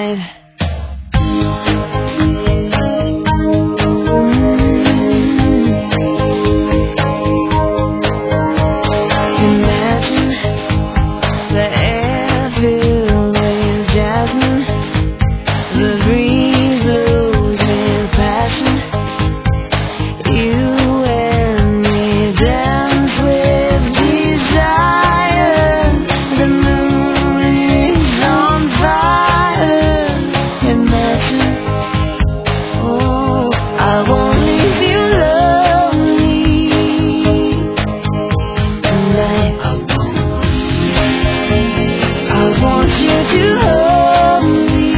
tonight. Imagine the air filled with jasmine, the breeze losing passion. You and me dance with desire. The moon is on fire. Imagine, oh, I won't leave you lonely tonight. I want you to hold me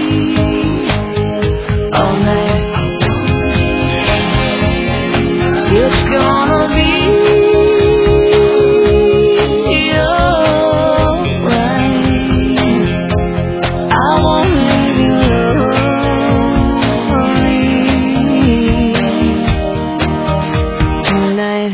all night. It's gonna be alright. I won't leave you lonely tonight.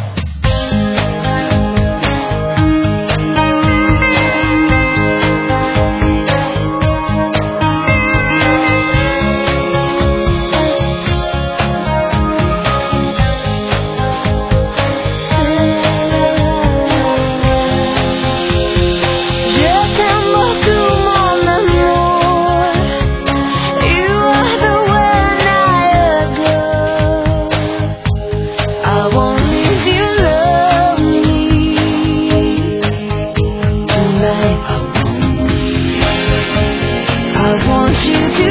Je t'aime beaucoup, mon amour. You are the one I adore. I won't leave you lonely tonight. I want you to